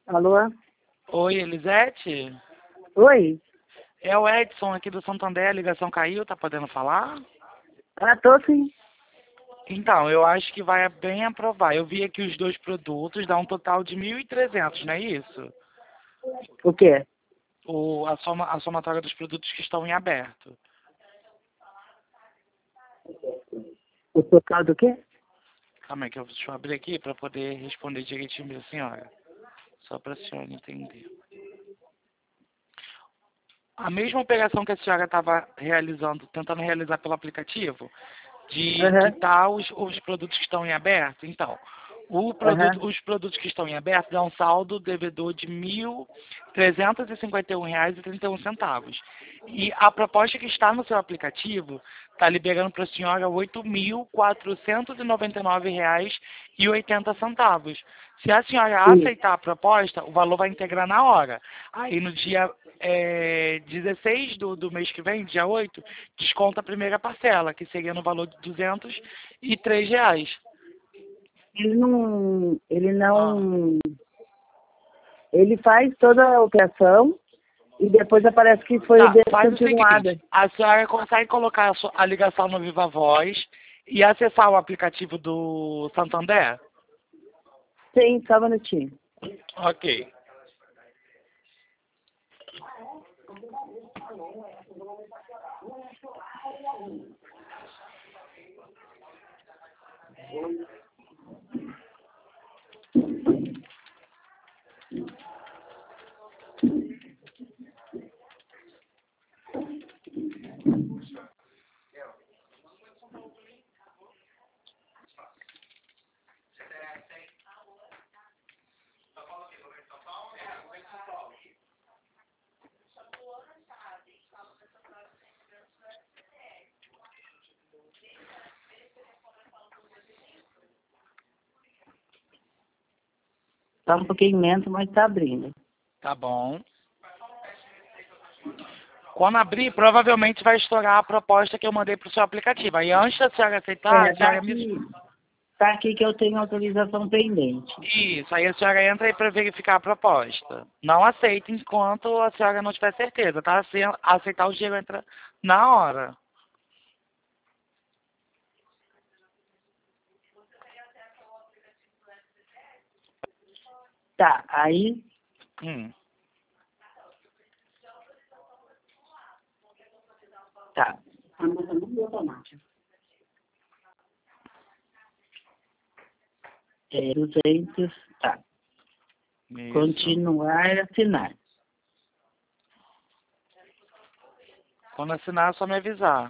Alô? Oi, Elisete? Oi? É o Edson aqui do Santander, a ligação caiu, tá podendo falar? Ah, tô sim. Então, eu acho que vai bem aprovar. Eu vi aqui os dois produtos, dá um total de 1.300, não é isso? O quê? A somatória dos produtos que estão em aberto. O total do quê? Calma aí, que deixa eu abrir aqui para poder responder direitinho para a senhora. Só para a senhora entender. A mesma operação que a senhora estava realizando, tentando realizar pelo aplicativo, de Aham, quitar os produtos que estão em aberto. Então, aham. os produtos que estão em aberto dão um saldo devedor de R$ 1.351,31. E a proposta que está no seu aplicativo está liberando para a senhora R$ 8.499,80. Se a senhora Sim. aceitar a proposta, o valor vai integrar na hora. Aí no dia 16 do mês que vem, dia 8, desconta a primeira parcela, que seria no valor de R$ 203. Ele Ah, não, ele faz toda a operação e depois aparece que foi tá, faz o descontinuada. seguinte, a senhora consegue colocar a ligação no Viva Voz e acessar o aplicativo do Santander? Sim, só um minutinho. Ok. Tá um pouquinho lento, mas tá abrindo. Tá bom. Quando abrir, provavelmente vai estourar a proposta que eu mandei para o seu aplicativo. Aí antes da senhora aceitar, É, a senhora me... tá aqui que eu tenho autorização pendente. Isso, aí a senhora entra aí para verificar a proposta. Não aceita enquanto a senhora não tiver certeza, tá? Se aceitar, o dinheiro entra na hora. Tá, aí, Hum. tá. A moça não deu automático. 200, tá. Isso. Continuar, assinar. Quando assinar, é só me avisar.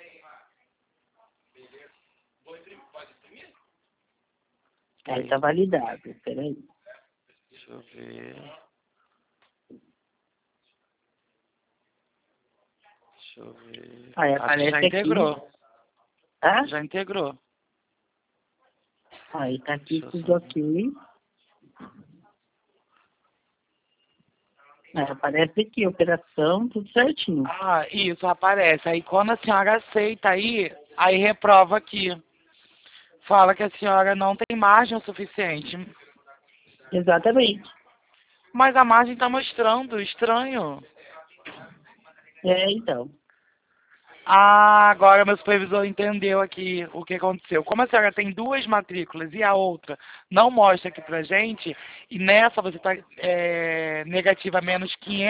Aí Ok. tá validado, peraí. Deixa eu ver. Deixa eu ver. Aí Aqui já aparece aqui, integrou. tá? Já integrou. Aí tá aqui Deixa eu só tudo ver. ok. Aí aparece aqui, operação, tudo certinho. Ah, isso, aparece. Aí quando a senhora aceita aí reprova aqui. Fala que a senhora não tem margem o suficiente. Exatamente. Mas a margem está mostrando, estranho. É, então. Ah, agora meu supervisor entendeu aqui o que aconteceu. Como a senhora tem duas matrículas e a outra não mostra aqui pra gente, e nessa você está negativa menos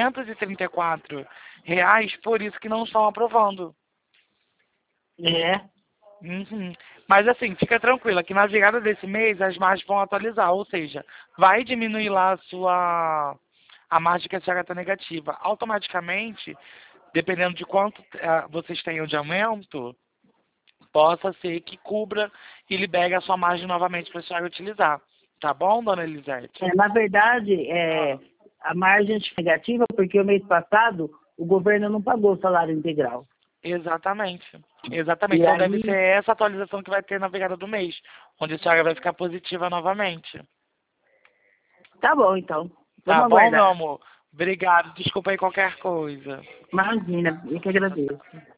R$ 534, por isso que não estão aprovando. É, Uhum. Mas assim, fica tranquila, que na virada desse mês as margens vão atualizar, ou seja, vai diminuir lá a margem que a senhora está negativa. Automaticamente, dependendo de quanto vocês tenham de aumento, possa ser que cubra e libere a sua margem novamente para a senhora utilizar. Tá bom, dona Elisete? na verdade, Ah, a margem é negativa porque o mês passado o governo não pagou o salário integral. exatamente. Exatamente. E Então deve aí, ser essa atualização que vai ter na virada do mês, onde a senhora vai ficar positiva novamente. tá bom então. Tá Vamos bom, meu aguardar. amor? Obrigado. Desculpa aí qualquer coisa. Imagina, eu que agradeço.